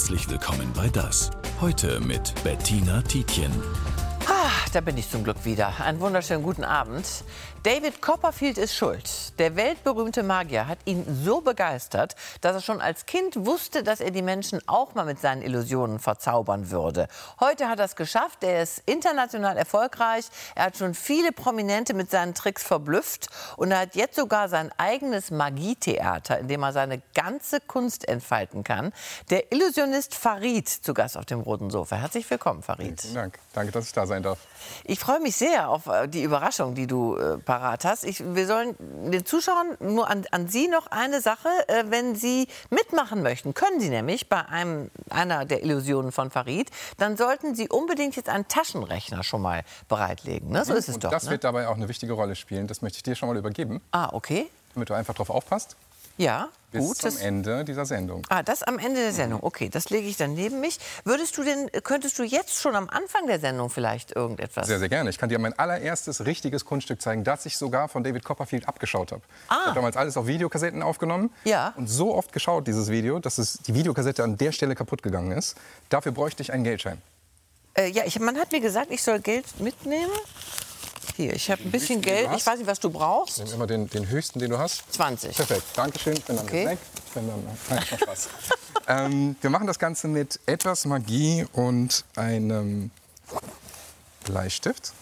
Herzlich willkommen bei Das. Heute mit Bettina Tietjen. Da bin ich zum Glück wieder. Einen wunderschönen guten Abend. David Copperfield ist schuld. Der weltberühmte Magier hat ihn so begeistert, dass er schon als Kind wusste, dass er die Menschen auch mal mit seinen Illusionen verzaubern würde. Heute hat er es geschafft. Er ist international erfolgreich. Er hat schon viele Prominente mit seinen Tricks verblüfft. Und er hat jetzt sogar sein eigenes Magietheater, in dem er seine ganze Kunst entfalten kann. Der Illusionist Farid zu Gast auf dem roten Sofa. Herzlich willkommen, Farid. Vielen Dank. Danke, dass ich da sein darf. Ich freue mich sehr auf die Überraschung, die du parat hast. Wir sollen den Zuschauern nur an Sie noch eine Sache, wenn Sie mitmachen möchten, können Sie nämlich bei einer der Illusionen von Farid, dann sollten Sie unbedingt jetzt einen Taschenrechner schon mal bereitlegen. Ne? So ist es und doch. Das ne? wird dabei auch eine wichtige Rolle spielen. Das möchte ich dir schon mal übergeben. Ah, okay. Damit du einfach drauf aufpasst. Ja, bis gut. Bis zum Ende dieser Sendung. Das am Ende der Sendung. Okay, das lege ich dann neben mich. Könntest du jetzt schon am Anfang der Sendung vielleicht irgendetwas? Sehr, sehr gerne. Ich kann dir mein allererstes richtiges Kunststück zeigen, das ich sogar von David Copperfield abgeschaut habe. Ich habe damals alles auf Videokassetten aufgenommen. Ja. Und so oft geschaut, dieses Video, dass die Videokassette an der Stelle kaputt gegangen ist. Dafür bräuchte ich einen Geldschein. Man hat mir gesagt, ich soll Geld mitnehmen. Hier, ich habe ein bisschen Geld. Ich weiß nicht, was du brauchst. Nimm immer den höchsten, den du hast. 20. Perfekt. Dankeschön. Ich bin dann Okay. weg. Nein, Spaß. Wir machen das Ganze mit etwas Magie und einem Bleistift.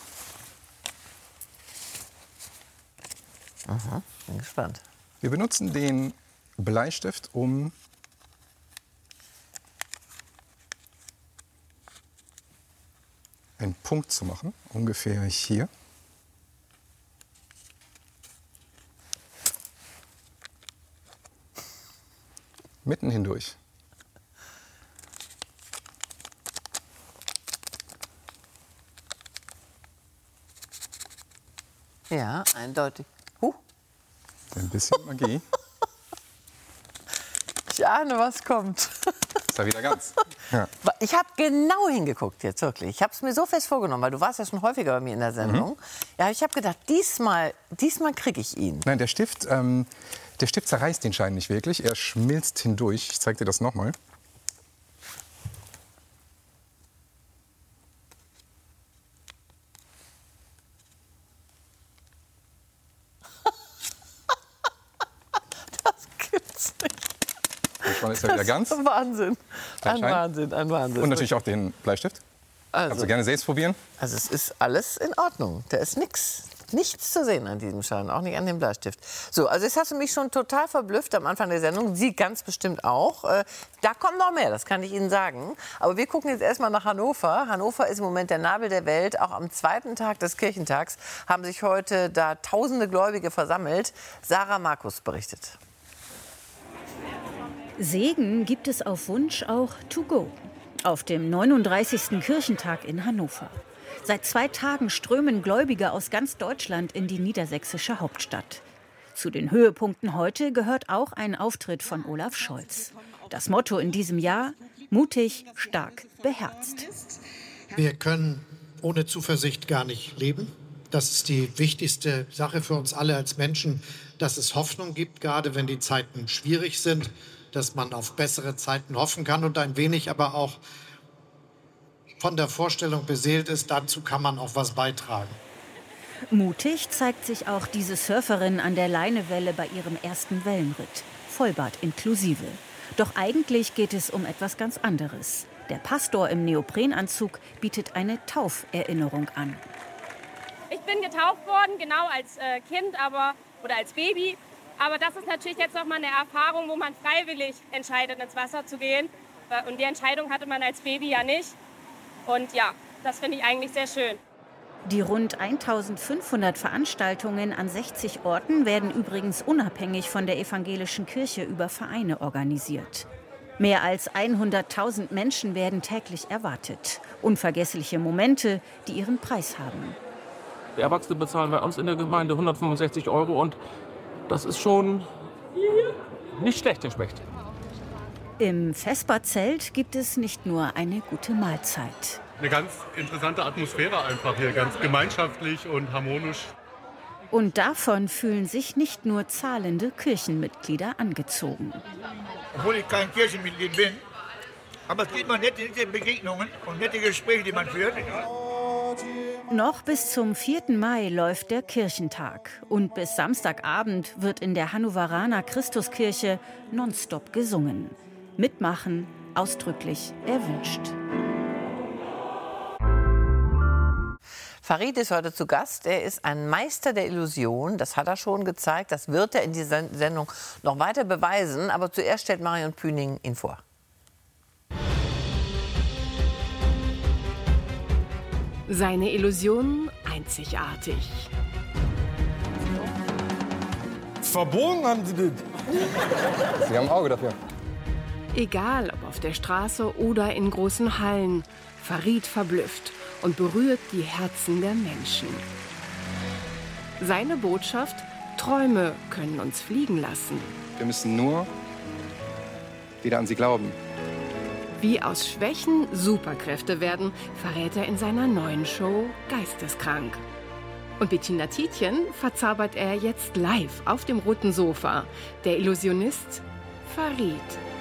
Aha, bin gespannt. Wir benutzen den Bleistift, um einen Punkt zu machen, ungefähr hier. Mitten hindurch. Ja, eindeutig. Ein bisschen Magie. Ich ahne, was kommt. Ist ja wieder ganz. Ja. Ich habe genau hingeguckt jetzt, wirklich. Ich habe es mir so fest vorgenommen, weil du warst ja schon häufiger bei mir in der Sendung. Ja, ich habe gedacht, diesmal kriege ich ihn. Nein, der Stift zerreißt den Schein nicht wirklich. Er schmilzt hindurch. Ich zeige dir das nochmal. Das gibt's nicht. Manchmal ist er wieder ganz. Das ist Wahnsinn. Ein Ein Schein. Wahnsinn, ein Wahnsinn. Und natürlich auch den Bleistift. Kannst du gerne selbst probieren. Also es ist alles in Ordnung. Da ist nichts zu sehen an diesem Schein, auch nicht an dem Bleistift. So, also jetzt hast du mich schon total verblüfft am Anfang der Sendung. Sie ganz bestimmt auch. Da kommt noch mehr, das kann ich Ihnen sagen. Aber wir gucken jetzt erstmal nach Hannover. Hannover ist im Moment der Nabel der Welt. Auch am zweiten Tag des Kirchentags haben sich heute da tausende Gläubige versammelt. Sarah Markus berichtet. Segen gibt es auf Wunsch auch to go. Auf dem 39. Kirchentag in Hannover. Seit 2 Tagen strömen Gläubige aus ganz Deutschland in die niedersächsische Hauptstadt. Zu den Höhepunkten heute gehört auch ein Auftritt von Olaf Scholz. Das Motto in diesem Jahr: mutig, stark, beherzt. Wir können ohne Zuversicht gar nicht leben. Das ist die wichtigste Sache für uns alle als Menschen, dass es Hoffnung gibt, gerade wenn die Zeiten schwierig sind, dass man auf bessere Zeiten hoffen kann und ein wenig aber auch von der Vorstellung beseelt ist, dazu kann man auch was beitragen. Mutig zeigt sich auch diese Surferin an der Leinewelle bei ihrem ersten Wellenritt. Vollbart inklusive. Doch eigentlich geht es um etwas ganz anderes. Der Pastor im Neoprenanzug bietet eine Tauferinnerung an. Ich bin getauft worden, genau als Kind oder als Baby. Aber das ist natürlich jetzt noch mal eine Erfahrung, wo man freiwillig entscheidet, ins Wasser zu gehen. Und die Entscheidung hatte man als Baby ja nicht. Und ja, das finde ich eigentlich sehr schön. Die rund 1500 Veranstaltungen an 60 Orten werden übrigens unabhängig von der evangelischen Kirche über Vereine organisiert. Mehr als 100.000 Menschen werden täglich erwartet. Unvergessliche Momente, die ihren Preis haben. Die Erwachsene bezahlen bei uns in der Gemeinde 165 € und das ist schon nicht schlecht geschmeckt. Im Vesperzelt gibt es nicht nur eine gute Mahlzeit. Eine ganz interessante Atmosphäre einfach hier, ganz gemeinschaftlich und harmonisch. Und davon fühlen sich nicht nur zahlende Kirchenmitglieder angezogen. Obwohl ich kein Kirchenmitglied bin, Aber es gibt noch nette Begegnungen und nette Gespräche, die man führt. Noch bis zum 4. Mai läuft der Kirchentag. Und bis Samstagabend wird in der Hannoveraner Christuskirche nonstop gesungen. Mitmachen ausdrücklich erwünscht. Farid ist heute zu Gast. Er ist ein Meister der Illusion. Das hat er schon gezeigt. Das wird er in dieser Sendung noch weiter beweisen. Aber zuerst stellt Marion Püning ihn vor. Seine Illusionen einzigartig. Verbogen haben Sie das. Sie haben ein Auge dafür. Egal ob auf der Straße oder in großen Hallen, Farid verblüfft und berührt die Herzen der Menschen. Seine Botschaft: Träume können uns fliegen lassen. Wir müssen nur wieder an sie glauben. Wie aus Schwächen Superkräfte werden, verrät er in seiner neuen Show Geisteskrank. Und Bettina Tietjen verzaubert er jetzt live auf dem roten Sofa. Der Illusionist Farid.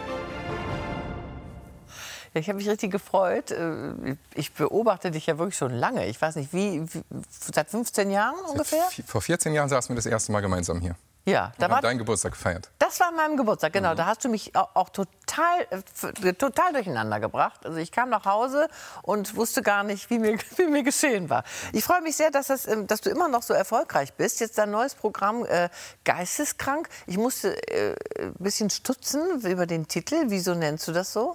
Ja, ich habe mich richtig gefreut. Ich beobachte dich ja wirklich schon lange. Ich weiß nicht, wie seit 15 Jahren ungefähr? Vor 14 Jahren saßen wir das erste Mal gemeinsam hier. Ja, da war dein Geburtstag gefeiert. Das war mein Geburtstag, genau. Da hast du mich auch total durcheinander gebracht. Also ich kam nach Hause und wusste gar nicht, wie mir geschehen war. Ich freue mich sehr, dass du immer noch so erfolgreich bist. Jetzt dein neues Programm Geisteskrank. Ich musste ein bisschen stutzen über den Titel. Wieso nennst du das so?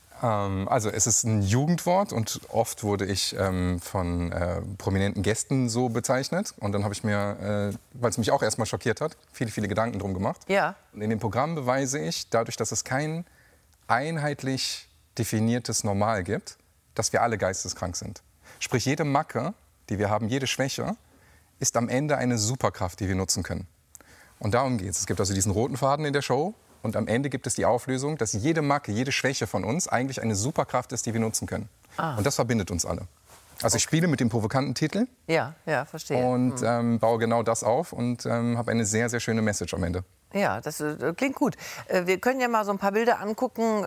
Also es ist ein Jugendwort und oft wurde ich von prominenten Gästen so bezeichnet. Und dann habe ich mir, weil es mich auch erstmal schockiert hat, viele Gedanken drum gemacht. Ja. Und in dem Programm beweise ich, dadurch, dass es kein einheitlich definiertes Normal gibt, dass wir alle geisteskrank sind. Sprich, jede Macke, die wir haben, jede Schwäche, ist am Ende eine Superkraft, die wir nutzen können. Und darum geht es. Es gibt also diesen roten Faden in der Show. Und am Ende gibt es die Auflösung, dass jede Macke, jede Schwäche von uns eigentlich eine Superkraft ist, die wir nutzen können. Und das verbindet uns alle. Also ich spiele mit dem provokanten Titel. Ja, verstehe. Und baue genau das auf und habe eine sehr, sehr schöne Message am Ende. Ja, das klingt gut. Wir können ja mal so ein paar Bilder angucken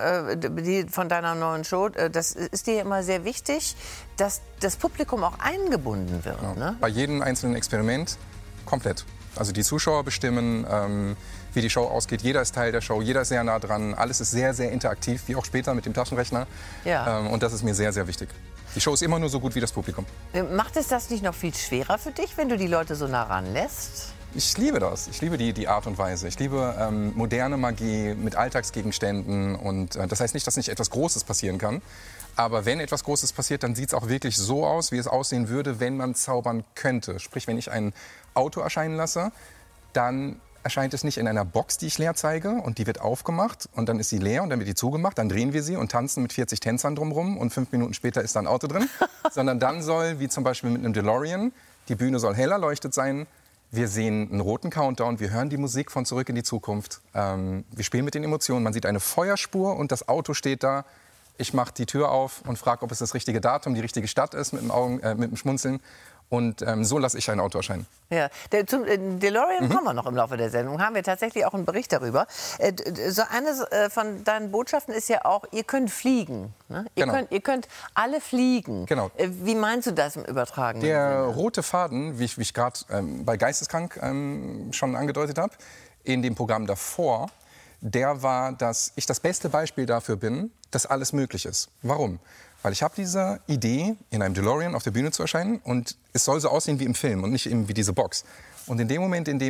von deiner neuen Show. Das ist dir immer sehr wichtig, dass das Publikum auch eingebunden wird. Genau. Ne? Bei jedem einzelnen Experiment komplett. Also die Zuschauer bestimmen, wie die Show ausgeht. Jeder ist Teil der Show, jeder ist sehr nah dran. Alles ist sehr, sehr interaktiv, wie auch später mit dem Taschenrechner. Ja. Und das ist mir sehr, sehr wichtig. Die Show ist immer nur so gut wie das Publikum. Macht es das nicht noch viel schwerer für dich, wenn du die Leute so nah ranlässt? Ich liebe das. Ich liebe die Art und Weise. Ich liebe moderne Magie mit Alltagsgegenständen. Und das heißt nicht, dass nicht etwas Großes passieren kann. Aber wenn etwas Großes passiert, dann sieht es auch wirklich so aus, wie es aussehen würde, wenn man zaubern könnte. Sprich, wenn ich ein Auto erscheinen lasse, dann erscheint es nicht in einer Box, die ich leer zeige, und die wird aufgemacht und dann ist sie leer und dann wird die zugemacht, dann drehen wir sie und tanzen mit 40 Tänzern drumherum und 5 Minuten später ist da ein Auto drin. Sondern dann soll, wie zum Beispiel mit einem DeLorean, die Bühne soll hell erleuchtet sein, wir sehen einen roten Countdown, wir hören die Musik von Zurück in die Zukunft, wir spielen mit den Emotionen, man sieht eine Feuerspur und das Auto steht da. Ich mache die Tür auf und frage, ob es das richtige Datum, die richtige Stadt ist, mit dem Schmunzeln. Und so lasse ich ein Auto erscheinen. Ja, zum DeLorean kommen wir noch im Laufe der Sendung. Haben wir tatsächlich auch einen Bericht darüber. So eine von deinen Botschaften ist ja auch, ihr könnt fliegen. Ne? Ihr könnt alle fliegen. Genau. Wie meinst du das im Übertragenen Der Sinne? rote Faden, wie ich gerade bei Geisteskrank schon angedeutet habe, in dem Programm davor, der war, dass ich das beste Beispiel dafür bin, dass alles möglich ist. Warum? Weil ich habe diese Idee, in einem DeLorean auf der Bühne zu erscheinen und es soll so aussehen wie im Film und nicht eben wie diese Box. Und in dem Moment, in dem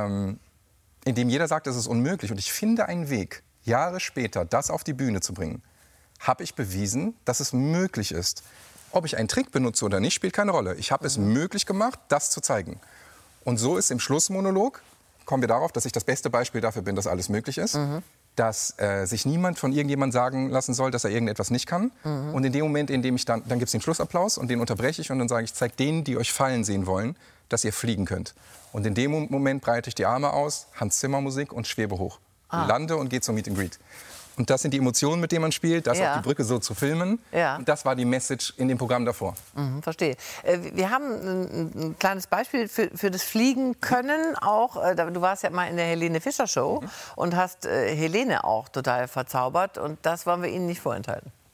jeder sagt, es ist unmöglich und ich finde einen Weg, Jahre später das auf die Bühne zu bringen, habe ich bewiesen, dass es möglich ist. Ob ich einen Trick benutze oder nicht, spielt keine Rolle. Ich habe es möglich gemacht, das zu zeigen. Und so ist im Schlussmonolog, kommen wir darauf, dass ich das beste Beispiel dafür bin, dass alles möglich ist. Dass sich niemand von irgendjemandem sagen lassen soll, dass er irgendetwas nicht kann. Und in dem Moment, in dem ich dann gibt es den Schlussapplaus und den unterbreche ich und dann sage ich, zeigt denen, die euch fallen sehen wollen, dass ihr fliegen könnt. Und in dem Moment breite ich die Arme aus, Hans Zimmer Musik und schwebe hoch. Lande und gehe zum Meet and Greet. Und das sind die Emotionen, mit denen man spielt, das auf die Brücke so zu filmen. Ja. Und das war die Message in dem Programm davor. Verstehe. Wir haben ein kleines Beispiel für das Fliegen können auch. Du warst ja mal in der Helene Fischer Show und hast Helene auch total verzaubert. Und das wollen wir Ihnen nicht vorenthalten.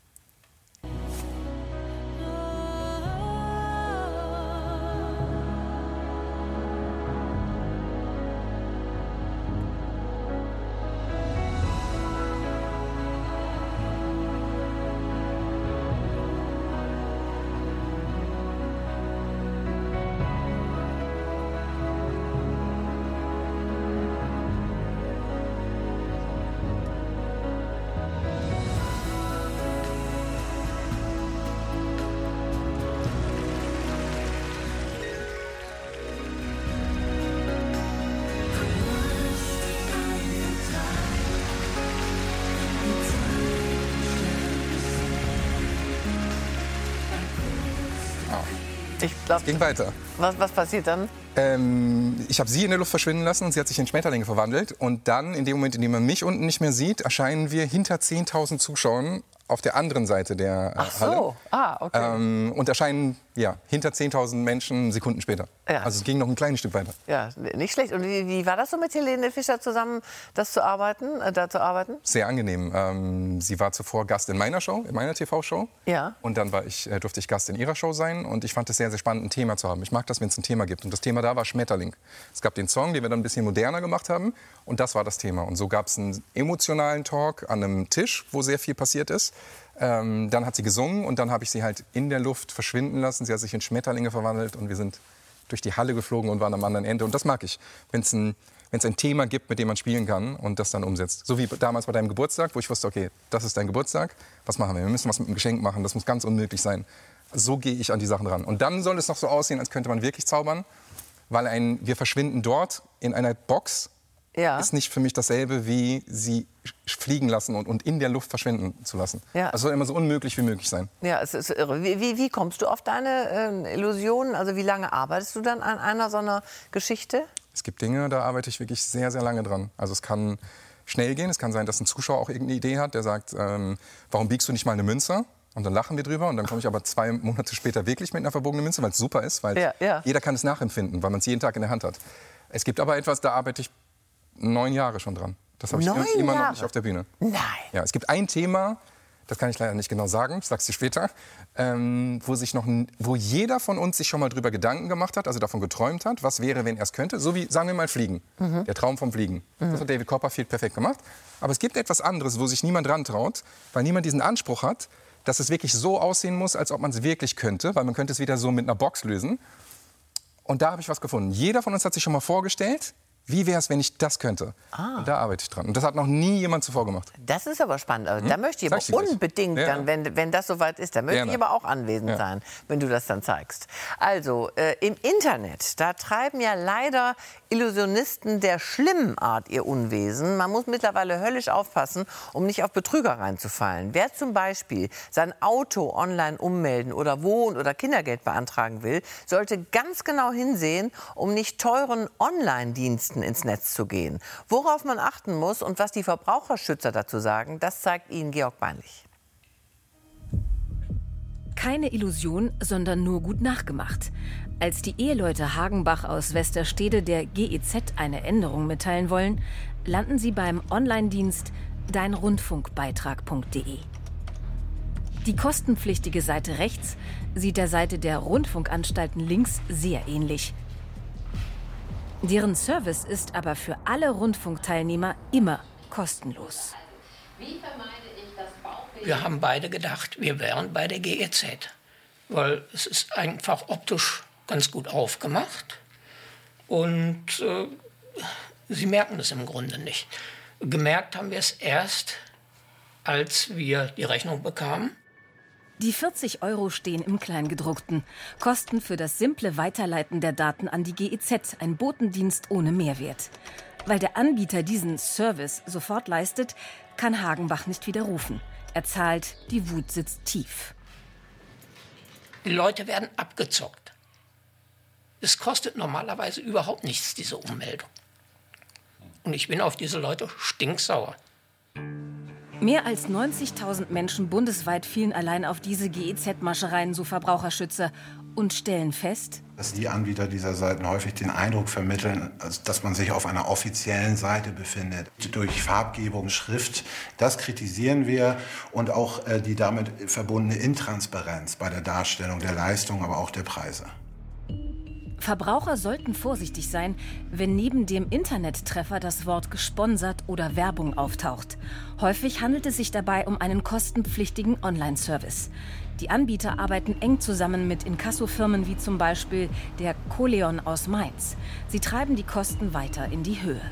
Es ging weiter. Was passiert dann? Ich habe sie in der Luft verschwinden lassen und sie hat sich in Schmetterlinge verwandelt. Und dann, in dem Moment, in dem man mich unten nicht mehr sieht, erscheinen wir hinter 10.000 Zuschauern auf der anderen Seite der Halle. Okay. Und erscheinen hinter 10.000 Menschen Sekunden später. Ja. Also es ging noch ein kleines Stück weiter. Ja, nicht schlecht. Und wie war das so mit Helene Fischer zusammen, da zu arbeiten? Sehr angenehm. Sie war zuvor Gast in meiner Show, in meiner TV-Show. Ja. Und dann durfte ich Gast in ihrer Show sein. Und ich fand es sehr, sehr spannend, ein Thema zu haben. Ich mag das, wenn es ein Thema gibt. Und das Thema da war Schmetterling. Es gab den Song, den wir dann ein bisschen moderner gemacht haben. Und das war das Thema. Und so gab es einen emotionalen Talk an einem Tisch, wo sehr viel passiert ist. Dann hat sie gesungen und dann habe ich sie halt in der Luft verschwinden lassen. Sie hat sich in Schmetterlinge verwandelt und wir sind durch die Halle geflogen und waren am anderen Ende. Und das mag ich, wenn es ein Thema gibt, mit dem man spielen kann und das dann umsetzt. So wie damals bei deinem Geburtstag, wo ich wusste, okay, das ist dein Geburtstag, was machen wir? Wir müssen was mit dem Geschenk machen, das muss ganz unmöglich sein. So gehe ich an die Sachen ran. Und dann soll es noch so aussehen, als könnte man wirklich zaubern, weil wir verschwinden dort in einer Box. Ja. Ist nicht für mich dasselbe, wie sie fliegen lassen und in der Luft verschwinden zu lassen. Ja. Es soll immer so unmöglich wie möglich sein. Ja, es ist irre. Wie kommst du auf deine Illusionen? Also wie lange arbeitest du dann an einer so einer Geschichte? Es gibt Dinge, da arbeite ich wirklich sehr, sehr lange dran. Also es kann schnell gehen. Es kann sein, dass ein Zuschauer auch irgendeine Idee hat, der sagt, warum biegst du nicht mal eine Münze? Und dann lachen wir drüber und dann komme ich aber 2 Monate später wirklich mit einer verbogenen Münze, weil es super ist, weil jeder kann es nachempfinden, weil man es jeden Tag in der Hand hat. Es gibt aber etwas, da arbeite ich 9 Jahre schon dran. Das habe ich immer noch nicht auf der Bühne. Nein. Ja, es gibt ein Thema, das kann ich leider nicht genau sagen, ich sag's dir später, wo jeder von uns sich schon mal drüber Gedanken gemacht hat, also davon geträumt hat, was wäre, wenn er es könnte. So wie, sagen wir mal, Fliegen. Der Traum vom Fliegen. Das hat David Copperfield perfekt gemacht. Aber es gibt etwas anderes, wo sich niemand dran traut, weil niemand diesen Anspruch hat, dass es wirklich so aussehen muss, als ob man es wirklich könnte, weil man könnte es wieder so mit einer Box lösen. Und da habe ich was gefunden. Jeder von uns hat sich schon mal vorgestellt, wie wäre es, wenn ich das könnte? Und da arbeite ich dran. Und das hat noch nie jemand zuvor gemacht. Das ist aber spannend. Also, da möchte ich aber unbedingt, dann, wenn das soweit ist, da möchte ich aber auch anwesend sein, wenn du das dann zeigst. Also, im Internet, da treiben ja leider Illusionisten der schlimmen Art ihr Unwesen. Man muss mittlerweile höllisch aufpassen, um nicht auf Betrüger reinzufallen. Wer zum Beispiel sein Auto online ummelden oder Wohn- oder Kindergeld beantragen will, sollte ganz genau hinsehen, um nicht teuren Online-Diensten ins Netz zu gehen. Worauf man achten muss und was die Verbraucherschützer dazu sagen, das zeigt Ihnen Georg Beinlich. Keine Illusion, sondern nur gut nachgemacht. Als die Eheleute Hagenbach aus Westerstede der GEZ eine Änderung mitteilen wollen, landen sie beim Online-Dienst deinrundfunkbeitrag.de. Die kostenpflichtige Seite rechts sieht der Seite der Rundfunkanstalten links sehr ähnlich. Deren Service ist aber für alle Rundfunkteilnehmer immer kostenlos. Wie vermeide ich das Bauchweh? Wir haben beide gedacht, wir wären bei der GEZ, weil es ist einfach optisch ganz gut aufgemacht und sie merken es im Grunde nicht. Gemerkt haben wir es erst, als wir die Rechnung bekamen. Die 40 € stehen im Kleingedruckten. Kosten für das simple Weiterleiten der Daten an die GEZ, ein Botendienst ohne Mehrwert. Weil der Anbieter diesen Service sofort leistet, kann Hagenbach nicht widerrufen. Er zahlt, die Wut sitzt tief. Die Leute werden abgezockt. Es kostet normalerweise überhaupt nichts, diese Ummeldung. Und ich bin auf diese Leute stinksauer. Mehr als 90.000 Menschen bundesweit fielen allein auf diese GEZ-Maschereien, so Verbraucherschützer, und stellen fest, dass die Anbieter dieser Seiten häufig den Eindruck vermitteln, dass man sich auf einer offiziellen Seite befindet. Durch Farbgebung, Schrift, das kritisieren wir und auch die damit verbundene Intransparenz bei der Darstellung der Leistung, aber auch der Preise. Verbraucher sollten vorsichtig sein, wenn neben dem Internettreffer das Wort gesponsert oder Werbung auftaucht. Häufig handelt es sich dabei um einen kostenpflichtigen Online-Service. Die Anbieter arbeiten eng zusammen mit Inkassofirmen wie zum Beispiel der Coleon aus Mainz. Sie treiben die Kosten weiter in die Höhe.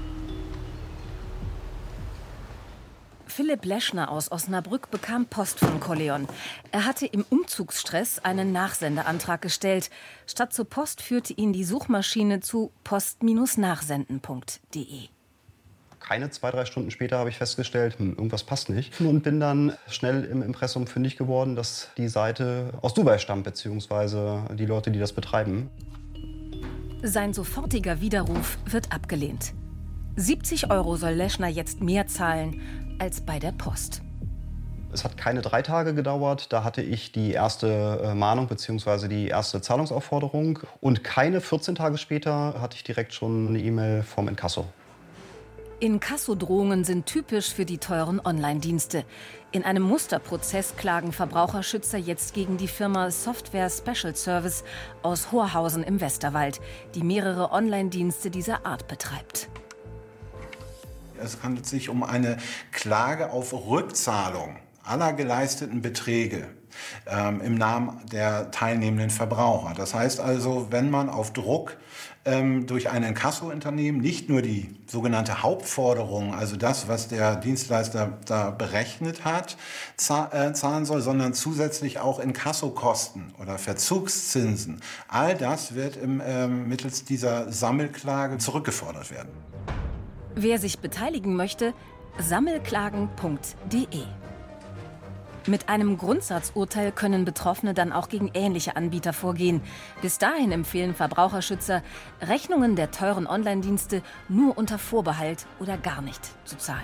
Philipp Leschner aus Osnabrück bekam Post von Coleon. Er hatte im Umzugsstress einen Nachsendeantrag gestellt. Statt zur Post führte ihn die Suchmaschine zu post-nachsenden.de. Keine 2-3 Stunden später habe ich festgestellt, irgendwas passt nicht. Und bin dann schnell im Impressum fündig geworden, dass die Seite aus Dubai stammt, beziehungsweise die Leute, die das betreiben. Sein sofortiger Widerruf wird abgelehnt. 70 € soll Leschner jetzt mehr zahlen als bei der Post. Es hat keine 3 Tage gedauert, da hatte ich die erste Mahnung bzw. die erste Zahlungsaufforderung. Und keine 14 Tage später hatte ich direkt schon eine E-Mail vom Inkasso. Inkasso-Drohungen sind typisch für die teuren Online-Dienste. In einem Musterprozess klagen Verbraucherschützer jetzt gegen die Firma Software Special Service aus Horhausen im Westerwald, die mehrere Online-Dienste dieser Art betreibt. Es handelt sich um eine Klage auf Rückzahlung aller geleisteten Beträge im Namen der teilnehmenden Verbraucher. Das heißt also, wenn man auf Druck durch ein Inkasso-Unternehmen nicht nur die sogenannte Hauptforderung, also das, was der Dienstleister da berechnet hat, zahlen soll, sondern zusätzlich auch Inkassokosten oder Verzugszinsen. All das wird mittels dieser Sammelklage zurückgefordert werden. Wer sich beteiligen möchte, sammelklagen.de. Mit einem Grundsatzurteil können Betroffene dann auch gegen ähnliche Anbieter vorgehen. Bis dahin empfehlen Verbraucherschützer, Rechnungen der teuren Online-Dienste nur unter Vorbehalt oder gar nicht zu zahlen.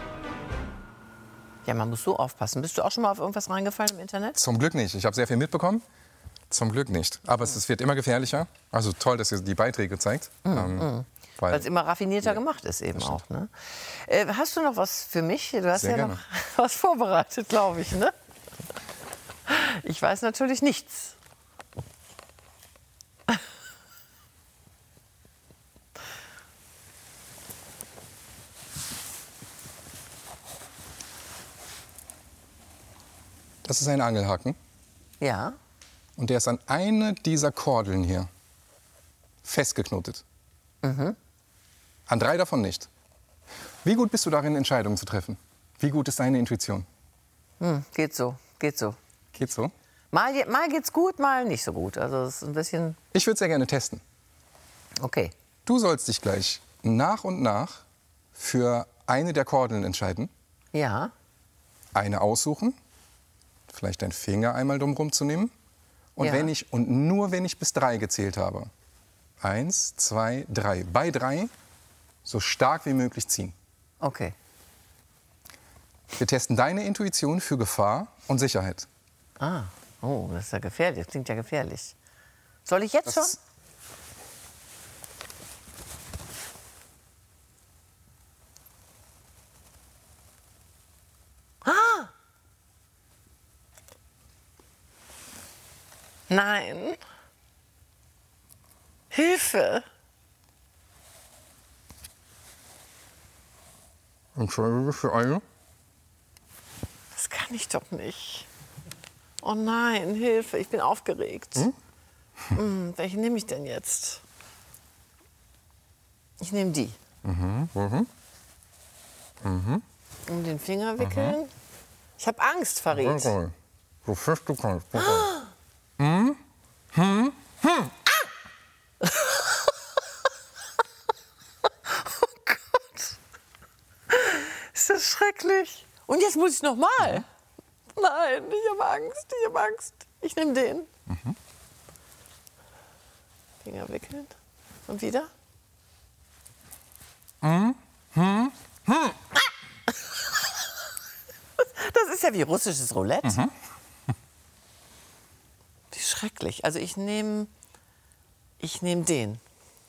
Ja, man muss so aufpassen. Bist du auch schon mal auf irgendwas reingefallen im Internet? Zum Glück nicht. Ich habe sehr viel mitbekommen. Zum Glück nicht. Aber es wird immer gefährlicher. Also toll, dass ihr die Beiträge zeigt. Weil es immer raffinierter gemacht ist eben auch. Ne? Hast du noch was für mich? Du hast Sehr ja noch was vorbereitet, glaube ich. Ne? Ich weiß natürlich nichts. Das ist ein Angelhaken. Ja. Und der ist an eine dieser Kordeln hier festgeknotet. An 3 davon nicht. Wie gut bist du darin, Entscheidungen zu treffen? Wie gut ist deine Intuition? Geht so, geht so. Geht so? Mal geht's gut, mal nicht so gut. Also es ist ein bisschen. Ich würde sehr gerne testen. Okay. Du sollst dich gleich nach und nach für eine der Kordeln entscheiden. Ja. Eine aussuchen. Vielleicht deinen Finger einmal drumherum zu nehmen. Und, Ja. nur wenn ich bis 3 gezählt habe. 1, 2, 3. Bei 3 so stark wie möglich ziehen. Okay. Wir testen deine Intuition für Gefahr und Sicherheit. Ah, oh, das ist ja gefährlich. Das klingt ja gefährlich. Soll ich jetzt schon? Ah! Nein. Hilfe. Entscheide für eine. Das kann ich doch nicht. Oh nein, Hilfe, ich bin aufgeregt. Welche nehme ich denn jetzt? Ich nehme die. Um den Finger wickeln. Ich habe Angst, Farid. So fest du kannst. Oh Gott. Ist das schrecklich. Und jetzt muss ich noch mal. Nein, ich habe Angst, ich habe Angst. Ich nehme den. Finger wickeln. Und wieder. Das ist ja wie russisches Roulette. Wie schrecklich. Also ich nehme den.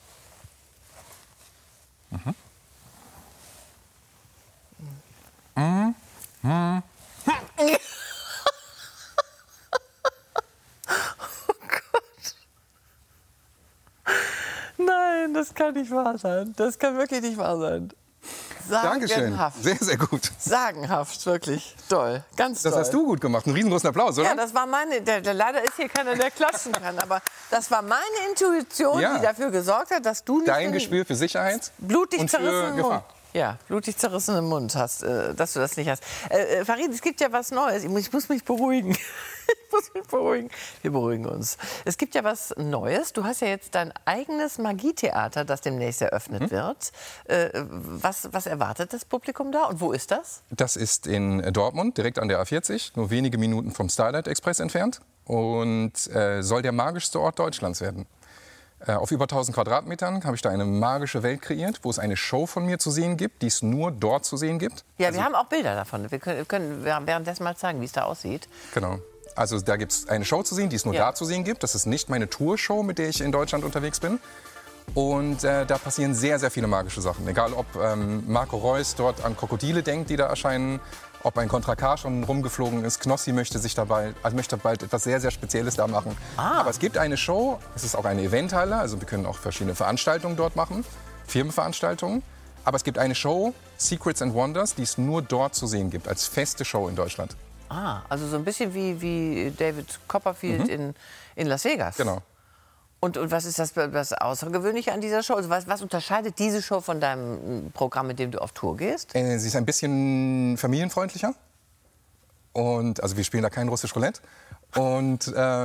Nein, das kann nicht wahr sein. Das kann wirklich nicht wahr sein. Dankeschön. Sagenhaft. Sehr, sehr gut. Sagenhaft, wirklich. Toll, ganz toll. Das hast du gut gemacht. Einen riesengroßen Applaus, oder? Ja, das war meine. Leider ist hier keiner, der klatschen kann. Aber das war meine Intuition, Ja. die dafür gesorgt hat, dass du nicht Dein den Gespür für Sicherheit blutig und für zerrissenen Mund. Gefahr. Ja, blutig zerrissenen Mund hast, dass du das nicht hast. Farid, es gibt ja was Neues. Ich muss mich beruhigen. Ich muss mich beruhigen. Wir beruhigen uns. Es gibt ja was Neues. Du hast ja jetzt dein eigenes Magietheater, das demnächst eröffnet wird. Was erwartet das Publikum da und wo ist das? Das ist in Dortmund, direkt an der A40, nur wenige Minuten vom Starlight Express entfernt und soll der magischste Ort Deutschlands werden. Auf über 1000 Quadratmetern habe ich da eine magische Welt kreiert, wo es eine Show von mir zu sehen gibt, die es nur dort zu sehen gibt. Ja, wir haben auch Bilder davon. Wir können währenddessen mal zeigen, wie es da aussieht. Genau. Also da gibt es eine Show zu sehen, die es nur da zu sehen gibt. Das ist nicht meine Tourshow, mit der ich in Deutschland unterwegs bin. Und da passieren sehr, sehr viele magische Sachen. Egal, ob Marco Reus dort an Krokodile denkt, die da erscheinen, ob ein Contra K schon rumgeflogen ist. Knossi möchte bald etwas sehr, sehr Spezielles da machen. Aber es gibt eine Show, es ist auch eine Eventhalle, also wir können auch verschiedene Veranstaltungen dort machen, Firmenveranstaltungen. Aber es gibt eine Show, Secrets and Wonders, die es nur dort zu sehen gibt, als feste Show in Deutschland. Also so ein bisschen wie David Copperfield in Las Vegas. Genau. Und was ist das Außergewöhnliche an dieser Show? Also was unterscheidet diese Show von deinem Programm, mit dem du auf Tour gehst? Sie ist ein bisschen familienfreundlicher. Also wir spielen da kein russisch Roulette. Und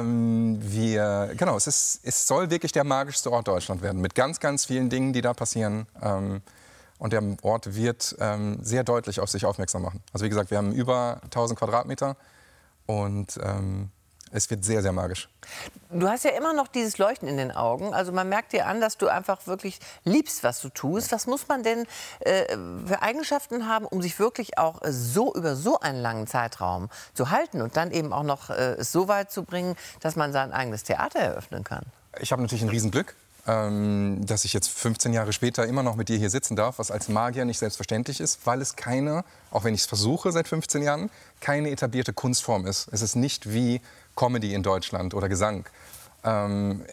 es soll wirklich der magischste Ort Deutschland werden. Mit ganz, ganz vielen Dingen, die da passieren. Und der Ort wird sehr deutlich auf sich aufmerksam machen. Also wie gesagt, wir haben über 1000 Quadratmeter. Und es wird sehr, sehr magisch. Du hast ja immer noch dieses Leuchten in den Augen. Also man merkt dir an, dass du einfach wirklich liebst, was du tust. Was muss man denn für Eigenschaften haben, um sich wirklich auch über so einen langen Zeitraum zu halten und dann eben auch noch es so weit zu bringen, dass man sein eigenes Theater eröffnen kann? Ich habe natürlich ein Riesenglück, dass ich jetzt 15 Jahre später immer noch mit dir hier sitzen darf, was als Magier nicht selbstverständlich ist, weil es auch wenn ich es versuche seit 15 Jahren, keine etablierte Kunstform ist. Es ist nicht wie Comedy in Deutschland oder Gesang. Mein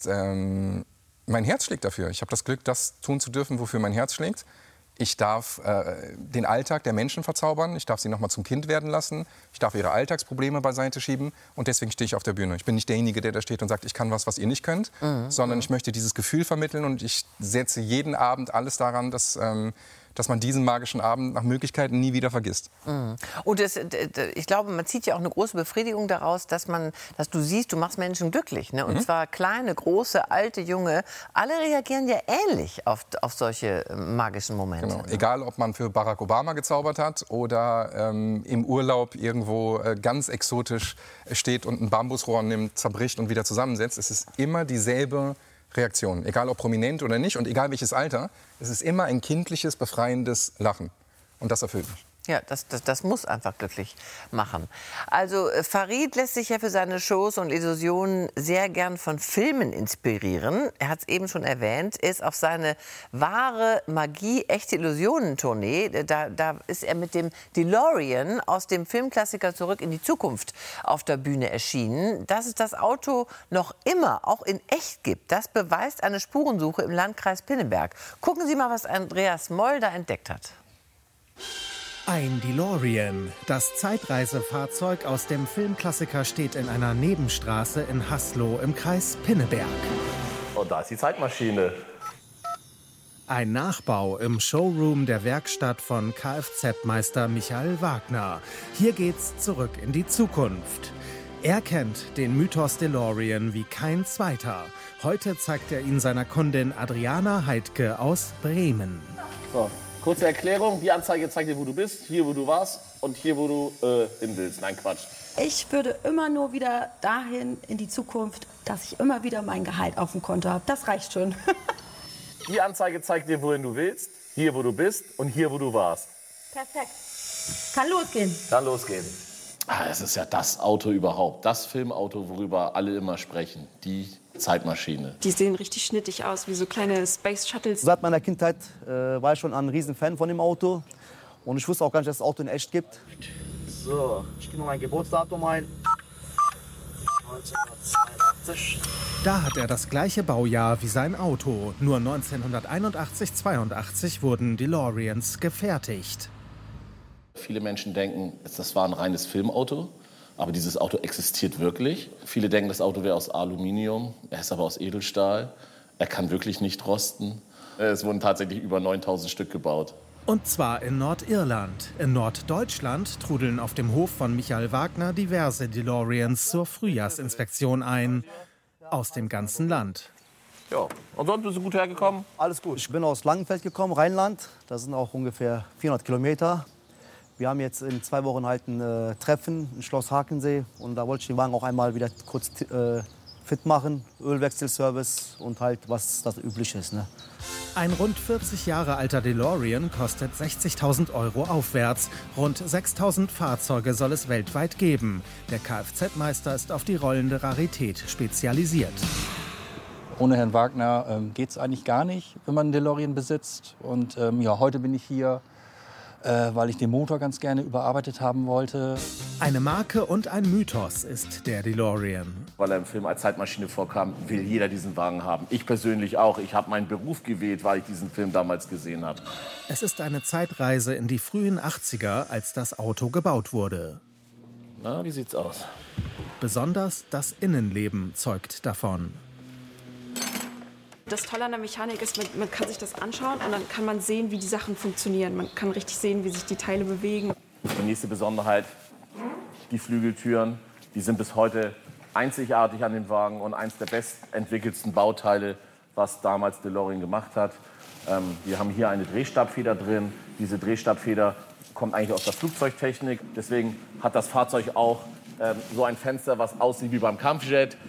Herz schlägt dafür. Ich habe das Glück, das tun zu dürfen, wofür mein Herz schlägt. Ich darf den Alltag der Menschen verzaubern. Ich darf sie noch mal zum Kind werden lassen. Ich darf ihre Alltagsprobleme beiseite schieben. Und deswegen stehe ich auf der Bühne. Ich bin nicht derjenige, der da steht und sagt, ich kann was ihr nicht könnt. Sondern ich möchte dieses Gefühl vermitteln. Und ich setze jeden Abend alles daran, dass man diesen magischen Abend nach Möglichkeiten nie wieder vergisst. Und ich glaube, man zieht ja auch eine große Befriedigung daraus, dass du siehst, du machst Menschen glücklich. Ne? Und zwar kleine, große, alte, junge. Alle reagieren ja ähnlich auf solche magischen Momente. Genau. Egal, ob man für Barack Obama gezaubert hat oder im Urlaub irgendwo ganz exotisch steht und ein Bambusrohr nimmt, zerbricht und wieder zusammensetzt. Es ist immer dieselbe Reaktion. Egal ob prominent oder nicht und egal welches Alter, es ist immer ein kindliches, befreiendes Lachen. Und das erfüllt mich. Ja, das muss einfach glücklich machen. Also Farid lässt sich ja für seine Shows und Illusionen sehr gern von Filmen inspirieren. Er hat es eben schon erwähnt, er ist auf seine wahre Magie, echte Illusionen-Tournee. Da ist er mit dem DeLorean aus dem Filmklassiker Zurück in die Zukunft auf der Bühne erschienen. Dass es das Auto noch immer, auch in echt gibt, das beweist eine Spurensuche im Landkreis Pinneberg. Gucken Sie mal, was Andreas Moll da entdeckt hat. Ein DeLorean, das Zeitreisefahrzeug aus dem Filmklassiker, steht in einer Nebenstraße in Haslo im Kreis Pinneberg. Und da ist die Zeitmaschine. Ein Nachbau im Showroom der Werkstatt von Kfz-Meister Michael Wagner. Hier geht's zurück in die Zukunft. Er kennt den Mythos DeLorean wie kein zweiter. Heute zeigt er ihn seiner Kundin Adriana Heidke aus Bremen. So. Kurze Erklärung, die Anzeige zeigt dir, wo du bist, hier, wo du warst und hier, wo du hin willst. Nein, Quatsch. Ich würde immer nur wieder dahin in die Zukunft, dass ich immer wieder mein Gehalt auf dem Konto habe. Das reicht schon. Die Anzeige zeigt dir, wohin du willst, hier, wo du bist und hier, wo du warst. Perfekt. Kann losgehen. Kann losgehen. Es ist ja das Auto überhaupt, das Filmauto, worüber alle immer sprechen. Die Zeitmaschine. Die sehen richtig schnittig aus, wie so kleine Space Shuttles. Seit meiner Kindheit war ich schon ein Riesenfan von dem Auto. Und ich wusste auch gar nicht, dass es das Auto in echt gibt. So, ich gebe mein Geburtsdatum ein. 1982. Da hat er das gleiche Baujahr wie sein Auto. Nur 1981/82 wurden DeLoreans gefertigt. Viele Menschen denken, das war ein reines Filmauto. Aber dieses Auto existiert wirklich. Viele denken, das Auto wäre aus Aluminium. Er ist aber aus Edelstahl. Er kann wirklich nicht rosten. Es wurden tatsächlich über 9000 Stück gebaut. Und zwar in Nordirland. In Norddeutschland trudeln auf dem Hof von Michael Wagner diverse DeLoreans zur Frühjahrsinspektion ein. Aus dem ganzen Land. Ja, und sonst bist du gut hergekommen? Alles gut. Ich bin aus Langenfeld gekommen, Rheinland. Das sind auch ungefähr 400 Kilometer. Wir haben jetzt in 2 Wochen halt ein Treffen in Schloss Hakensee. Und da wollte ich den Wagen auch einmal wieder kurz fit machen. Ölwechselservice und halt, was das Übliche ist. Ne? Ein rund 40 Jahre alter DeLorean kostet 60.000 € aufwärts. Rund 6.000 Fahrzeuge soll es weltweit geben. Der Kfz-Meister ist auf die rollende Rarität spezialisiert. Ohne Herrn Wagner geht es eigentlich gar nicht, wenn man einen DeLorean besitzt. Und ja, heute bin ich hier, weil ich den Motor ganz gerne überarbeitet haben wollte. Eine Marke und ein Mythos ist der DeLorean. Weil er im Film als Zeitmaschine vorkam, will jeder diesen Wagen haben. Ich persönlich auch. Ich habe meinen Beruf gewählt, weil ich diesen Film damals gesehen habe. Es ist eine Zeitreise in die frühen 80er, als das Auto gebaut wurde. Na, wie sieht's aus? Besonders das Innenleben zeugt davon. Das Tolle an der Mechanik ist, man kann sich das anschauen und dann kann man sehen, wie die Sachen funktionieren. Man kann richtig sehen, wie sich die Teile bewegen. Die nächste Besonderheit, die Flügeltüren, die sind bis heute einzigartig an den Wagen und eines der bestentwickelsten Bauteile, was damals DeLorean gemacht hat. Wir haben hier eine Drehstabfeder drin. Diese Drehstabfeder kommt eigentlich aus der Flugzeugtechnik. Deswegen hat das Fahrzeug auch so ein Fenster, was aussieht wie beim Kampfjet.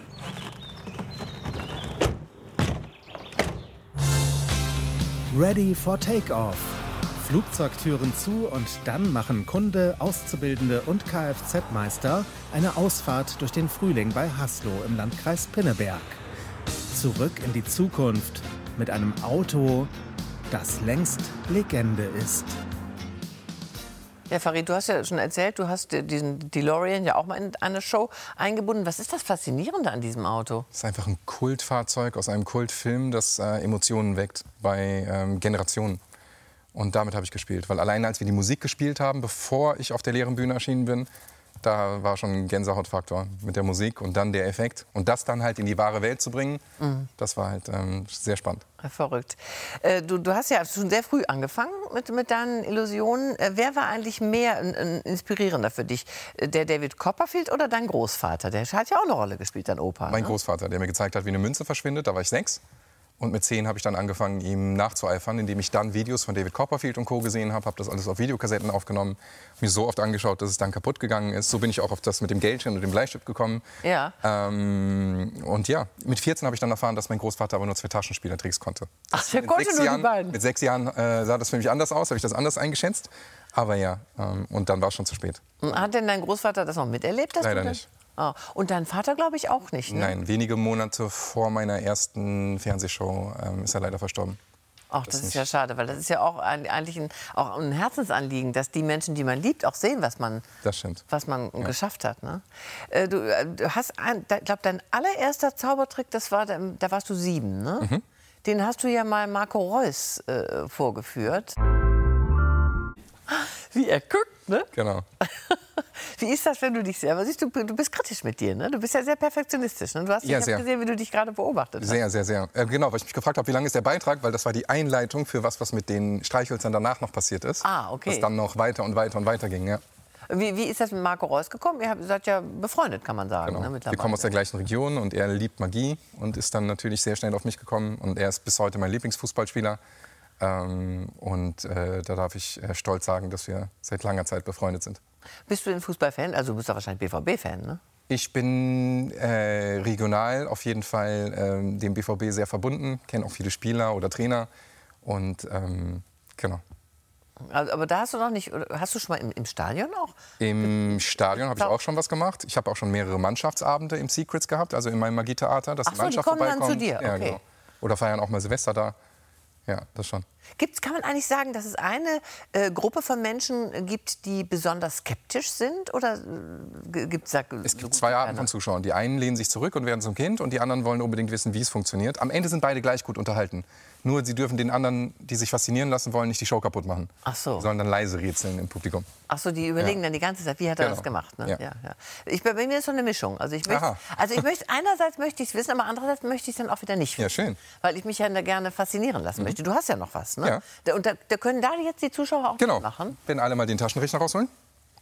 Ready for Takeoff. Flugzeugtüren zu und dann machen Kunde, Auszubildende und Kfz-Meister eine Ausfahrt durch den Frühling bei Haslo im Landkreis Pinneberg. Zurück in die Zukunft mit einem Auto, das längst Legende ist. Ja, Farid, du hast ja schon erzählt, du hast diesen DeLorean ja auch mal in eine Show eingebunden. Was ist das Faszinierende an diesem Auto? Es ist einfach ein Kultfahrzeug aus einem Kultfilm, das Emotionen weckt bei Generationen. Und damit habe ich gespielt. Weil alleine als wir die Musik gespielt haben, bevor ich auf der leeren Bühne erschienen bin, da war schon ein Gänsehautfaktor mit der Musik und dann der Effekt. Und das dann halt in die wahre Welt zu bringen, das war halt sehr spannend. Verrückt. Du hast ja schon sehr früh angefangen mit deinen Illusionen. Wer war eigentlich mehr inspirierender für dich? Der David Copperfield oder dein Großvater? Der hat ja auch eine Rolle gespielt, dein Opa. Mein Großvater, der mir gezeigt hat, wie eine Münze verschwindet. Da war ich 6. Und mit 10 habe ich dann angefangen, ihm nachzueifern, indem ich dann Videos von David Copperfield und Co. gesehen habe. Habe das alles auf Videokassetten aufgenommen, mir so oft angeschaut, dass es dann kaputt gegangen ist. So bin ich auch auf das mit dem Geldchen und dem Bleistift gekommen. Ja. Und ja, mit 14 habe ich dann erfahren, dass mein Großvater aber nur 2 Taschenspielertricks konnte. Ach, der konnte nur die beiden? Mit 6 Jahren sah das für mich anders aus, habe ich das anders eingeschätzt. Aber ja, und dann war es schon zu spät. Hat denn dein Großvater das noch miterlebt? Leider nicht. Oh. Und dein Vater, glaube ich, auch nicht, ne? Nein, wenige Monate vor meiner ersten Fernsehshow ist er leider verstorben. Ach, das ist ja schade, weil das ist ja auch eigentlich auch ein Herzensanliegen, dass die Menschen, die man liebt, auch sehen, was man geschafft hat. Ne? Du hast, ich glaube, dein allererster Zaubertrick, das war, da warst du 7, ne? Mhm. Den hast du ja mal Marco Reus vorgeführt. Wie er guckt, ne? Genau. Wie ist das, wenn du dich selber siehst? Du bist kritisch mit dir, ne? Du bist ja sehr perfektionistisch. Ne? Du hast ja, gesehen, wie du dich gerade beobachtet hast. Sehr, sehr, sehr. Genau, weil ich mich gefragt habe, wie lang ist der Beitrag? Weil das war die Einleitung für was mit den Streichhölzern danach noch passiert ist. Ah, okay. Was dann noch weiter und weiter und weiter ging, ja. Wie ist das mit Marco Reus gekommen? Ihr seid ja befreundet, kann man sagen. Genau. Ne, wir kommen aus der gleichen Region und er liebt Magie und ist dann natürlich sehr schnell auf mich gekommen. Und er ist bis heute mein Lieblingsfußballspieler. Da darf ich stolz sagen, dass wir seit langer Zeit befreundet sind. Bist du ein Fußballfan? Also du bist doch wahrscheinlich BVB-Fan, ne? Ich bin regional auf jeden Fall dem BVB sehr verbunden. Kenne auch viele Spieler oder Trainer. Und genau. Aber da hast du noch nicht. Hast du schon mal im Stadion auch? Im Stadion habe ich auch schon was gemacht. Ich habe auch schon mehrere Mannschaftsabende im Secrets gehabt, also in meinem Magietheater, dass die Mannschaft vorbeikommt. Die kommen dann zu dir? Okay. Ja, genau. Oder feiern auch mal Silvester da. Ja, das schon. Kann man eigentlich sagen, dass es eine Gruppe von Menschen gibt, die besonders skeptisch sind? Oder es gibt 2 Arten von Zuschauern. Die einen lehnen sich zurück und werden zum Kind und die anderen wollen unbedingt wissen, wie es funktioniert. Am Ende sind beide gleich gut unterhalten. Nur sie dürfen den anderen, die sich faszinieren lassen wollen, nicht die Show kaputt machen. Ach so. Die sollen dann leise rätseln im Publikum. Ach so, die überlegen dann die ganze Zeit, wie hat er das gemacht? Ne? Ja. Bei mir ist so eine Mischung. Einerseits möchte ich es wissen, aber andererseits möchte ich es dann auch wieder nicht wissen. Ja, schön. Weil ich mich ja gerne faszinieren lassen möchte. Du hast ja noch was, ne? Ja. Und da können da jetzt die Zuschauer auch Genau. machen? Wenn alle mal den Taschenrechner rausholen.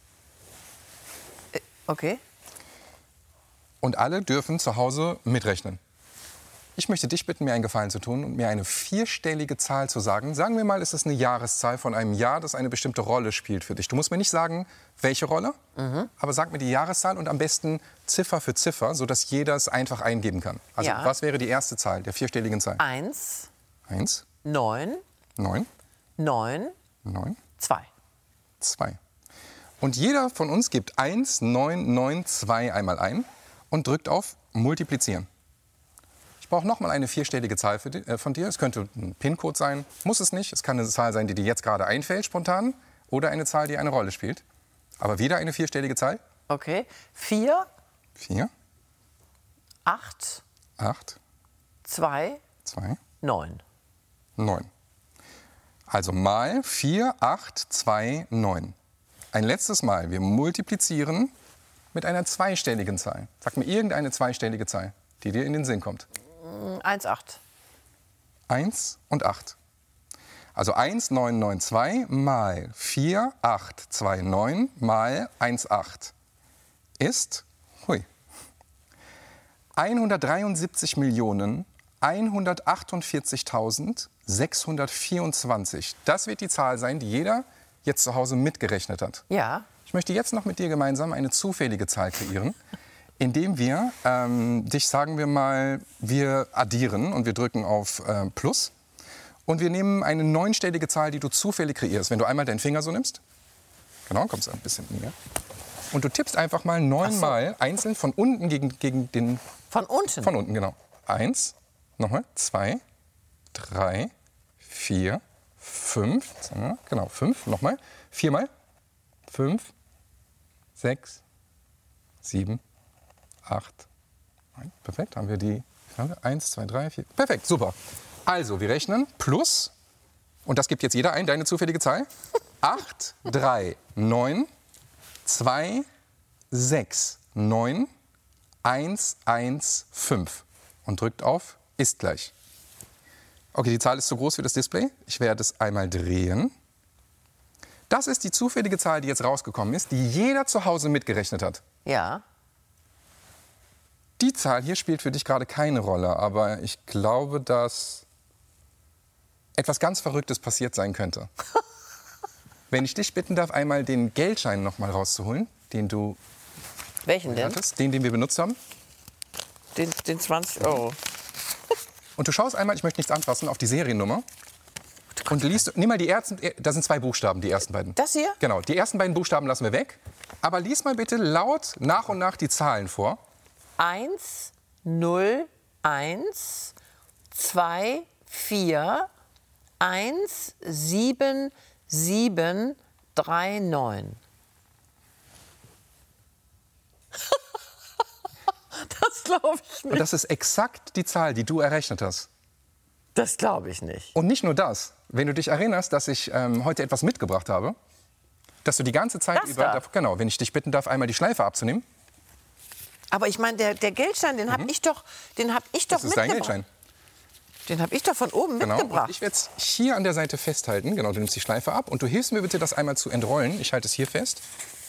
Okay. Und alle dürfen zu Hause mitrechnen. Ich möchte dich bitten, mir einen Gefallen zu tun und mir eine 4-stellige Zahl zu sagen. Sagen wir mal, es ist eine Jahreszahl von einem Jahr, das eine bestimmte Rolle spielt für dich. Du musst mir nicht sagen, welche Rolle, aber sag mir die Jahreszahl und am besten Ziffer für Ziffer, sodass jeder es einfach eingeben kann. Also Ja. was wäre die erste Zahl der 4-stelligen Zahl? 1, 1, 9, 9, 9, 9, 2. 2. Und jeder von uns gibt 1, 9, 9, 2 einmal ein und drückt auf Multiplizieren. Ich brauche noch mal eine 4-stellige Zahl von dir. Es könnte ein PIN-Code sein, muss es nicht. Es kann eine Zahl sein, die dir jetzt gerade einfällt, spontan. Oder eine Zahl, die eine Rolle spielt. Aber wieder eine 4-stellige Zahl. Okay. 4, 4, 8, 8, 2, 2, 9. 9. Also mal 4, 8, 2, 9. Ein letztes Mal. Wir multiplizieren mit einer 2-stelligen Zahl. Sag mir irgendeine 2-stellige Zahl, die dir in den Sinn kommt. 1, 8. 1 und 8. Also 1, 9, 9, 2 mal 4, 8, 2, 9 mal 1, 8 ist 173.148.624. Das wird die Zahl sein, die jeder jetzt zu Hause mitgerechnet hat. Ja. Ich möchte jetzt noch mit dir gemeinsam eine zufällige Zahl kreieren, indem wir dich, sagen wir mal, wir addieren und wir drücken auf Plus. Und wir nehmen eine 9-stellige Zahl, die du zufällig kreierst. Wenn du einmal deinen Finger so nimmst, genau, kommst du ein bisschen näher. Und du tippst einfach mal 9 Mal einzeln von unten gegen den... Von unten? Von unten, genau. 1, nochmal, 2, 3, 4, 5, genau, 5, nochmal, 4 Mal, 5, 6, 7, 8, 9, perfekt, haben wir die 1, 2, 3, 4, perfekt, super. Also, wir rechnen plus, und das gibt jetzt jeder ein, deine zufällige Zahl, 8, 3, 9, 2, 6, 9, 1, 1, 5 und drückt auf ist gleich. Okay, die Zahl ist zu groß für das Display. Ich werde es einmal drehen. Das ist die zufällige Zahl, die jetzt rausgekommen ist, die jeder zu Hause mitgerechnet hat. Ja. Die Zahl hier spielt für dich gerade keine Rolle, aber ich glaube, dass etwas ganz Verrücktes passiert sein könnte. Wenn ich dich bitten darf, einmal den Geldschein noch mal rauszuholen, den du... Welchen denn? Hattest, den wir benutzt haben. Den 20 Euro. Und du schaust einmal, ich möchte nichts anfassen, auf die Seriennummer. Und liest, nimm mal die ersten, da sind 2 Buchstaben, die ersten beiden. Das hier? Genau, die ersten beiden Buchstaben lassen wir weg. Aber lies mal bitte laut nach und nach die Zahlen vor. 1, 0, 1, 2, 4, 1, 7, 7, 3, 9. Das glaube ich nicht. Und das ist exakt die Zahl, die du errechnet hast. Das glaube ich nicht. Und nicht nur das. Wenn du dich erinnerst, dass ich heute etwas mitgebracht habe, dass du die ganze Zeit Das über... da? Genau, wenn ich dich bitten darf, einmal die Schleife abzunehmen. Aber ich meine, der Geldschein, den habe ich doch Das ist dein Geldschein. Den habe ich doch von oben Genau, mitgebracht. und ich werde es hier an der Seite festhalten. Genau, du nimmst die Schleife ab und du hilfst mir bitte, das einmal zu entrollen. Ich halte es hier fest.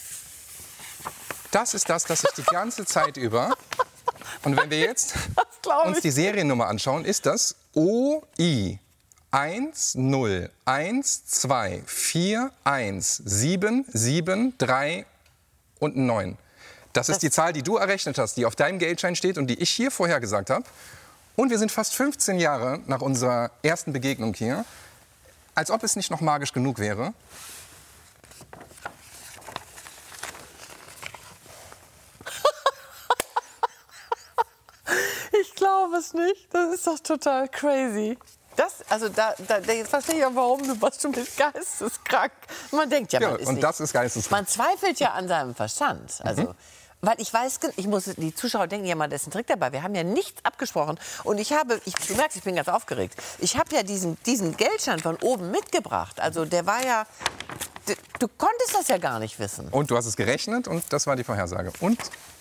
Das ist das ich die ganze Zeit über... Und wenn wir jetzt uns die Seriennummer anschauen, ist das OI 1 0 1 2 4 1 7 7 3 und 9. Das ist die Zahl, die du errechnet hast, die auf deinem Geldschein steht und die ich hier vorher gesagt habe. Und wir sind fast 15 Jahre nach unserer ersten Begegnung hier. Als ob es nicht noch magisch genug wäre. Ich glaube es nicht. Das ist doch total crazy. Jetzt verstehe ich auch, warum du bist geisteskrank. Man denkt ja, man ist und nicht. das ist geisteskrank. Man zweifelt ja an seinem Verstand. Also, weil ich weiß, die Zuschauer denken ja mal, da ist ein Trick dabei. Wir haben ja nichts abgesprochen. Und du merkst, ich bin ganz aufgeregt. Ich habe ja diesen Geldschein von oben mitgebracht. Also der war ja, du konntest das ja gar nicht wissen. Und du hast es gerechnet und das war die Vorhersage. Und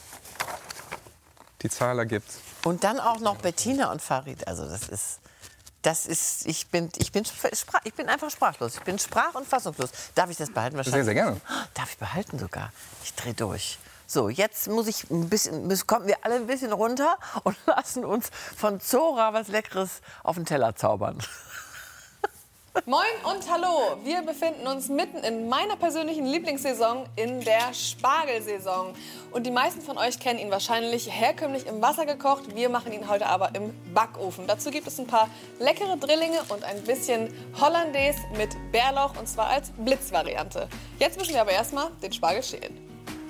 die Zahl ergibt. Und dann auch noch Bettina und Farid. Also das ist Ich bin einfach sprachlos. Ich bin sprach- und fassungslos. Darf ich das behalten? Sehr, sehr gerne. Darf ich behalten sogar? Ich drehe durch. So, jetzt kommen wir alle ein bisschen runter und lassen uns von Zora was Leckeres auf den Teller zaubern. Moin und hallo! Wir befinden uns mitten in meiner persönlichen Lieblingssaison, in der Spargelsaison. Und die meisten von euch kennen ihn wahrscheinlich herkömmlich im Wasser gekocht. Wir machen ihn heute aber im Backofen. Dazu gibt es ein paar leckere Drillinge und ein bisschen Hollandaise mit Bärlauch, und zwar als Blitzvariante. Jetzt müssen wir aber erstmal den Spargel schälen.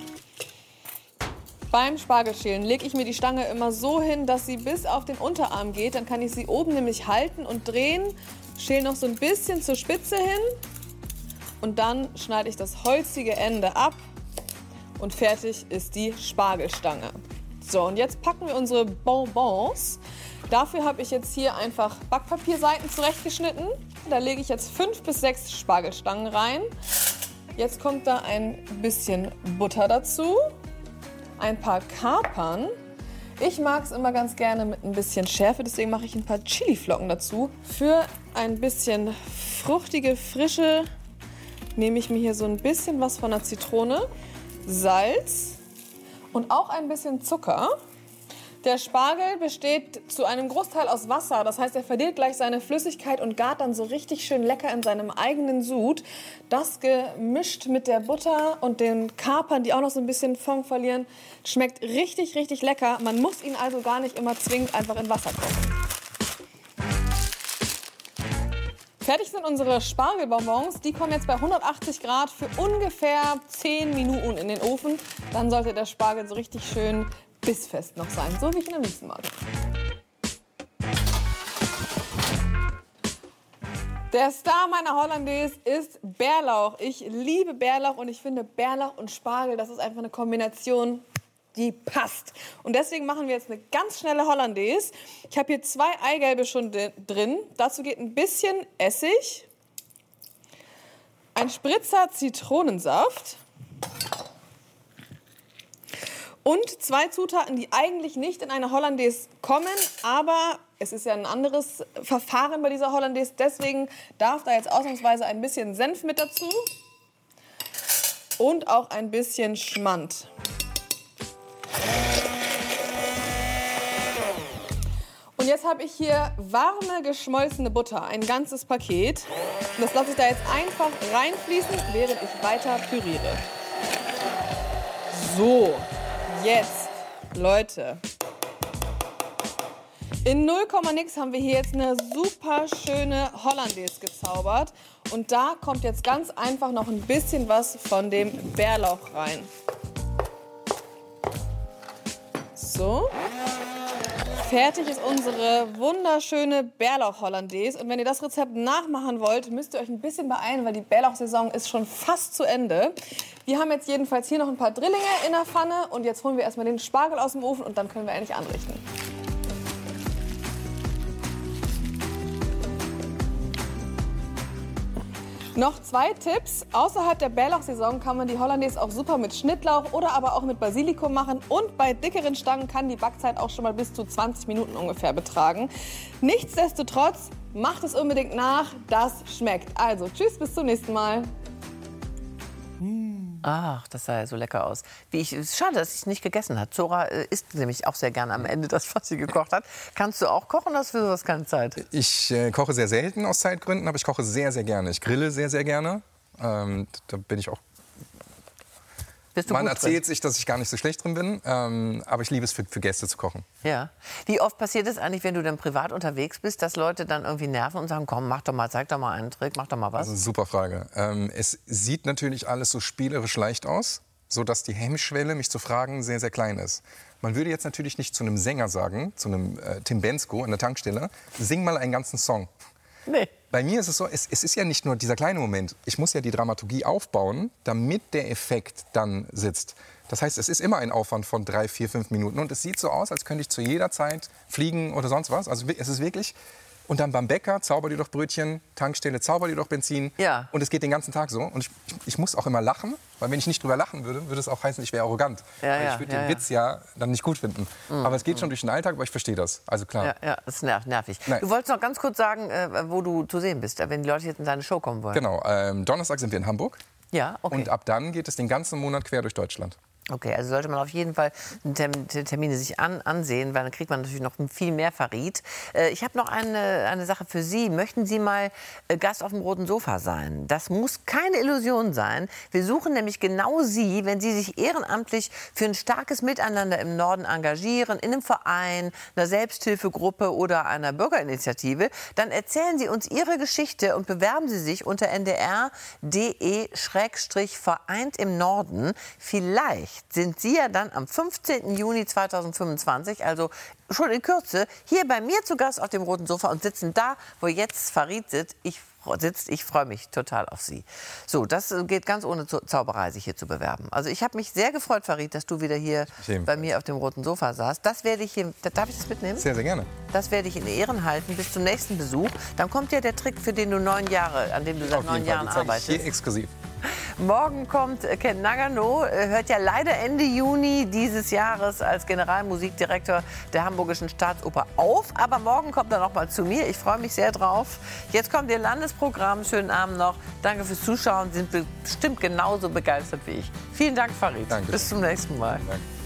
Beim Spargelschälen lege ich mir die Stange immer so hin, dass sie bis auf den Unterarm geht. Dann kann ich sie oben nämlich halten und drehen. Schäle noch so ein bisschen zur Spitze hin. Und dann schneide ich das holzige Ende ab. Und fertig ist die Spargelstange. So, und jetzt packen wir unsere Bonbons. Dafür habe ich jetzt hier einfach Backpapierseiten zurechtgeschnitten. Da lege ich jetzt 5 bis 6 Spargelstangen rein. Jetzt kommt da ein bisschen Butter dazu. Ein paar Kapern. Ich mag es immer ganz gerne mit ein bisschen Schärfe, deswegen mache ich ein paar Chiliflocken dazu. Für ein bisschen fruchtige Frische nehme ich mir hier so ein bisschen was von der Zitrone, Salz und auch ein bisschen Zucker. Der Spargel besteht zu einem Großteil aus Wasser, das heißt, er verliert gleich seine Flüssigkeit und gart dann so richtig schön lecker in seinem eigenen Sud. Das gemischt mit der Butter und den Kapern, die auch noch so ein bisschen Fond verlieren, schmeckt richtig, richtig lecker. Man muss ihn also gar nicht immer zwingend einfach in Wasser kochen. Fertig sind unsere Spargelbonbons. Die kommen jetzt bei 180 Grad für ungefähr 10 Minuten in den Ofen. Dann sollte der Spargel so richtig schön bissfest noch sein, so wie ich ihn am liebsten mag. Der Star meiner Hollandaise ist Bärlauch. Ich liebe Bärlauch und ich finde Bärlauch und Spargel, das ist einfach eine Kombination, die passt. Und deswegen machen wir jetzt eine ganz schnelle Hollandaise. Ich habe hier 2 Eigelbe schon drin. Dazu geht ein bisschen Essig, ein Spritzer Zitronensaft und 2 Zutaten, die eigentlich nicht in eine Hollandaise kommen, aber es ist ja ein anderes Verfahren bei dieser Hollandaise. Deswegen darf da jetzt ausnahmsweise ein bisschen Senf mit dazu und auch ein bisschen Schmand. Und jetzt habe ich hier warme, geschmolzene Butter, ein ganzes Paket. Und das lasse ich da jetzt einfach reinfließen, während ich weiter püriere. So. Jetzt, Leute, in 0, nix haben wir hier jetzt eine super schöne Hollandaise gezaubert. Und da kommt jetzt ganz einfach noch ein bisschen was von dem Bärlauch rein. So. Fertig ist unsere wunderschöne Bärlauch-Hollandaise. Und wenn ihr das Rezept nachmachen wollt, müsst ihr euch ein bisschen beeilen, weil die Bärlauchsaison ist schon fast zu Ende. Wir haben jetzt jedenfalls hier noch ein paar Drillinge in der Pfanne. Und jetzt holen wir erstmal den Spargel aus dem Ofen und dann können wir endlich anrichten. Noch 2 Tipps. Außerhalb der Bärlauchsaison kann man die Hollandaise auch super mit Schnittlauch oder aber auch mit Basilikum machen. Und bei dickeren Stangen kann die Backzeit auch schon mal bis zu 20 Minuten ungefähr betragen. Nichtsdestotrotz, macht es unbedingt nach, das schmeckt. Also tschüss, bis zum nächsten Mal. Ach, das sah ja so lecker aus. Schade, dass ich es nicht gegessen habe. Zora isst nämlich auch sehr gerne am Ende das, was sie gekocht hat. Kannst du auch kochen oder hast du für sowas keine Zeit? Ich koche sehr selten aus Zeitgründen, aber ich koche sehr, sehr gerne. Ich grille sehr, sehr gerne. Da bin ich auch... Man erzählt sich, dass ich gar nicht so schlecht drin bin, aber ich liebe es, für Gäste zu kochen. Ja. Wie oft passiert es eigentlich, wenn du dann privat unterwegs bist, dass Leute dann irgendwie nerven und sagen, komm, mach doch mal, zeig doch mal einen Trick, mach doch mal was? Also, super Frage. Es sieht natürlich alles so spielerisch leicht aus, sodass die Hemmschwelle, mich zu fragen, sehr, sehr klein ist. Man würde jetzt natürlich nicht zu einem Sänger sagen, zu einem Tim Bendzko an der Tankstelle, sing mal einen ganzen Song. Nee. Bei mir ist es so, es ist ja nicht nur dieser kleine Moment. Ich muss ja die Dramaturgie aufbauen, damit der Effekt dann sitzt. Das heißt, es ist immer ein Aufwand von 3, 4, 5 Minuten. Und es sieht so aus, als könnte ich zu jeder Zeit fliegen oder sonst was. Also es ist wirklich Und dann beim Bäcker, zauber dir doch Brötchen, Tankstelle, zauber dir doch Benzin. Ja. Und es geht den ganzen Tag so. Und ich muss auch immer lachen, weil wenn ich nicht drüber lachen würde, würde es auch heißen, ich wäre arrogant. Weil ich würde den Witz ja dann nicht gut finden. Aber es geht schon durch den Alltag, aber ich verstehe das. Also klar. Ja, das ist nervig. Nein. Du wolltest noch ganz kurz sagen, wo du zu sehen bist, wenn die Leute jetzt in deine Show kommen wollen. Genau, Donnerstag sind wir in Hamburg. Ja, okay. Und ab dann geht es den ganzen Monat quer durch Deutschland. Okay, also sollte man auf jeden Fall Termine sich ansehen, weil dann kriegt man natürlich noch viel mehr Farid. Ich habe noch eine Sache für Sie. Möchten Sie mal Gast auf dem roten Sofa sein? Das muss keine Illusion sein. Wir suchen nämlich genau Sie, wenn Sie sich ehrenamtlich für ein starkes Miteinander im Norden engagieren, in einem Verein, einer Selbsthilfegruppe oder einer Bürgerinitiative, dann erzählen Sie uns Ihre Geschichte und bewerben Sie sich unter ndr.de/Vereint im Norden. Vielleicht sind Sie ja dann am 15. Juni 2025, also schon in Kürze, hier bei mir zu Gast auf dem roten Sofa und sitzen da, wo jetzt Farid sitzt. Ich freue mich total auf Sie. So, das geht ganz ohne Zauberei, sich hier zu bewerben. Also ich habe mich sehr gefreut, Farid, dass du wieder hier bei mir auf dem roten Sofa saßt. Das werde ich hier, darf ich das mitnehmen? Sehr, sehr gerne. Das werde ich in Ehren halten bis zum nächsten Besuch. Dann kommt ja der Trick, für den du 9 Jahre, an dem du seit 9 Jahren arbeitest. Hier exklusiv. Morgen kommt Ken Nagano, hört ja leider Ende Juni dieses Jahres als Generalmusikdirektor der Hamburgischen Staatsoper auf. Aber morgen kommt er noch mal zu mir. Ich freue mich sehr drauf. Jetzt kommt Ihr Landesprogramm. Schönen Abend noch. Danke fürs Zuschauen. Sie sind bestimmt genauso begeistert wie ich. Vielen Dank, Farid. Danke. Bis zum nächsten Mal. Danke.